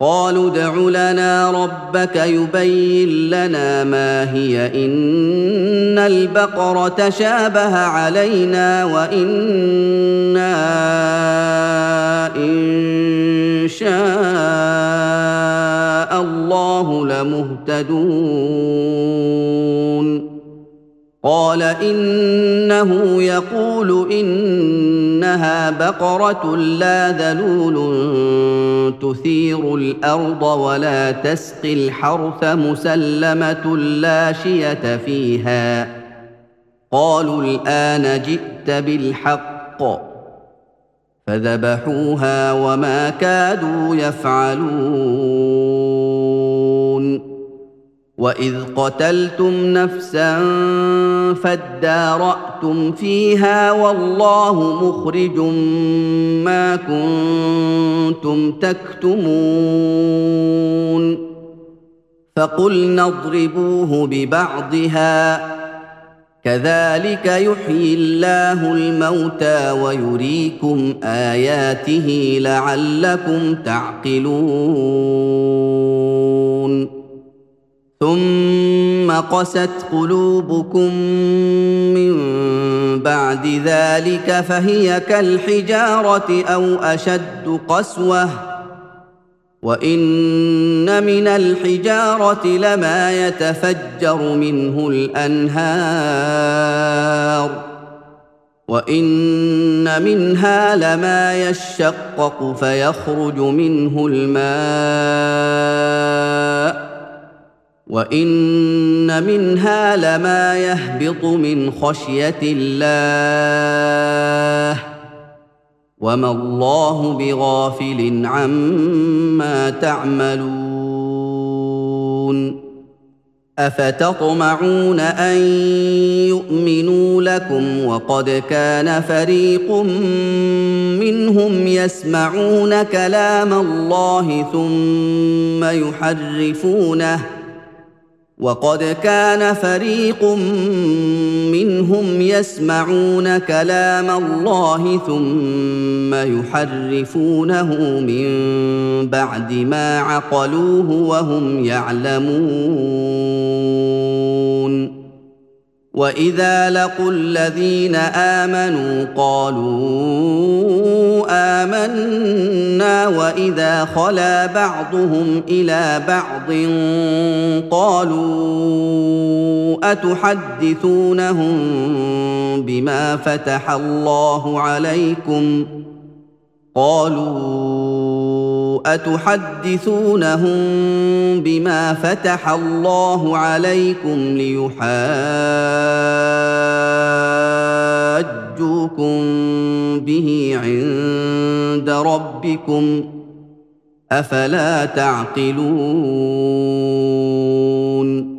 قالوا ادْعُ لَنَا رَبَّكَ يُبَيِّن لَّنَا مَا هِيَ إِنَّ الْبَقَرَ تَشَابَهَ عَلَيْنَا وَإِنَّا إِن شَاءَ اللَّهُ لَمُهْتَدُونَ قَالَ إِنَّهُ يَقُولُ إِنَّهَا بَقَرَةٌ لَّا ذَلُولٌ تُثِيرُ الْأَرْضَ وَلَا تَسْقِي الْحَرْثَ مُسَلَّمَةٌ لَّا شِيَةَ فِيهَا قَالُوا الْآنَ جِئْتَ بِالْحَقِّ فَذَبَحُوهَا وَمَا كَادُوا يَفْعَلُونَ وَإِذْ قَتَلْتُمْ نَفْسًا فَادَّارَأْتُمْ فِيهَا وَاللَّهُ مُخْرِجٌ مَّا كُنتُمْ تَكْتُمُونَ فَقُلْنَا اضْرِبُوهُ بِبَعْضِهَا كَذَٰلِكَ يُحْيِي اللَّهُ الْمَوْتَىٰ وَيُرِيكُمْ آيَاتِهِ لَعَلَّكُمْ تَعْقِلُونَ ثُمَّ قَسَتْ قُلُوبُكُم مِّن بَعْدِ ذَٰلِكَ فَهِيَ كَالْحِجَارَةِ أَوْ أَشَدُّ قَسْوَةً ۚ وَإِنَّ مِنَ الْحِجَارَةِ لَمَا يَتَفَجَّرُ مِنْهُ الْأَنْهَارُ ۚ وَإِنَّ مِنْهَا لَمَا يَشَّقَّقُ فَيَخْرُجُ مِنْهُ الْمَاءُ ۚ وَإِنَّ مِنْهَا لَمَا يَهْبِطُ مِنْ خَشْيَةِ اللَّهِ ۗ وَمَا اللَّهُ بِغَافِلٍ عَمَّا تَعْمَلُونَ أَفَتَطْمَعُونَ أَن يُؤْمِنُوا لَكُمْ وَقَدْ كَانَ فَرِيقٌ مِّنْهُمْ يَسْمَعُونَ كَلَامَ اللَّهِ ثُمَّ يُحَرِّفُونَهُ مِن بَعْدِ مَا عَقَلُوهُ وَهُمْ يَعْلَمُونَ وَإِذَا لَقُوا الَّذِينَ آمَنُوا قَالُوا آمَنَّا وَإِذَا خَلَا بَعْضُهُمْ إِلَىٰ بَعْضٍ قَالُوا أَتُحَدِّثُونَهُم بِمَا فَتَحَ اللَّهُ عَلَيْكُمْ لِيُحَاجُّوكُم بِهِ عِندَ رَبِّكُمْ ۚ أَفَلَا تَعْقِلُونَ